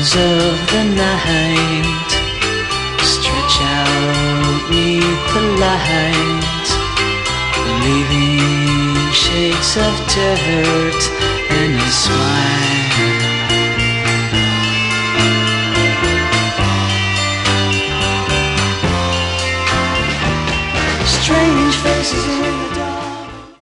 shadows of the night stretch out neath the light, leaving shades of dirt and a smile.